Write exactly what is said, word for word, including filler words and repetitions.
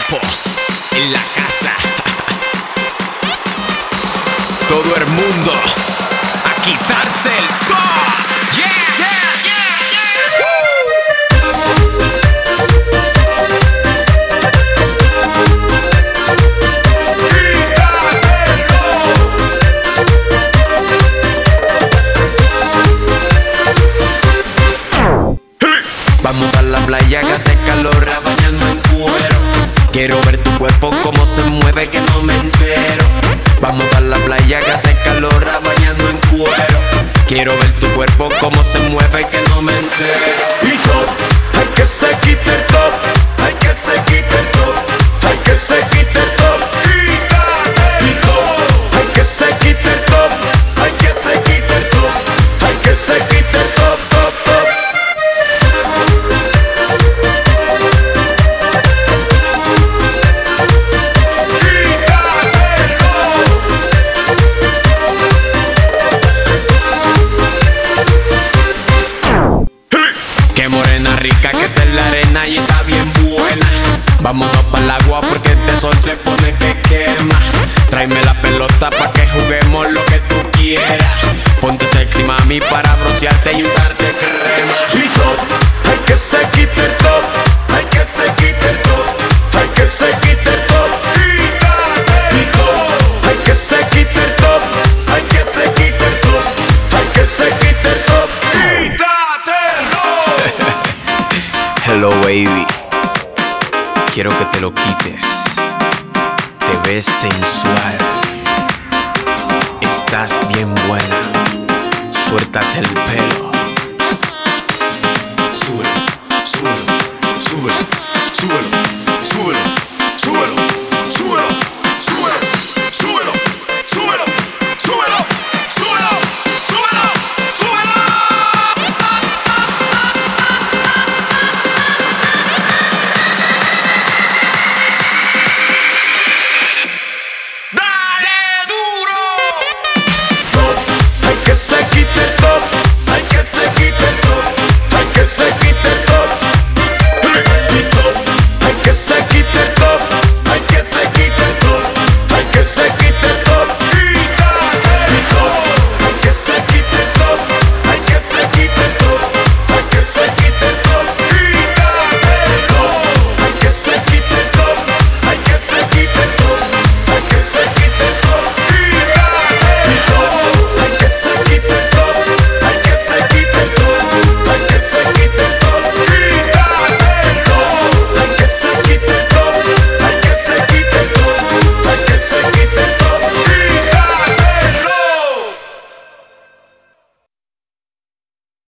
Chapo en la casa. Todo el mundo a quitarse el top. Yeah, yeah, yeah, yeah. Vamos a la playa que hace calor, bañando en cuero. Quiero ver tu cuerpo cómo se mueve, que no me entero. Vamos a la playa que hace calor, bañando en cuero. Quiero ver tu cuerpo cómo se mueve, que no me entero. Y top, hay que se quite el top, hay que se quite el top, hay que se quite el top. Y top, hay que se quite el top, hay que se quite el top, hay que se quite el top, top, top. Qué morena rica que está en la arena y está bien buena. Vámonos para el agua porque este sol se pone que quema. Tráeme la pelota pa' que juguemos lo que tú quieras. Ponte sexy mami para broncearte y untarte crema. Y top, hay que se quite el top, hay que se quite el top, hay que se quite el top. Y top, hay que se quite el top, hay que se quite el top, hay que se quite el top. Hello baby, quiero que te lo quites. Te ves sensual, estás bien buena. Suéltate el pelo.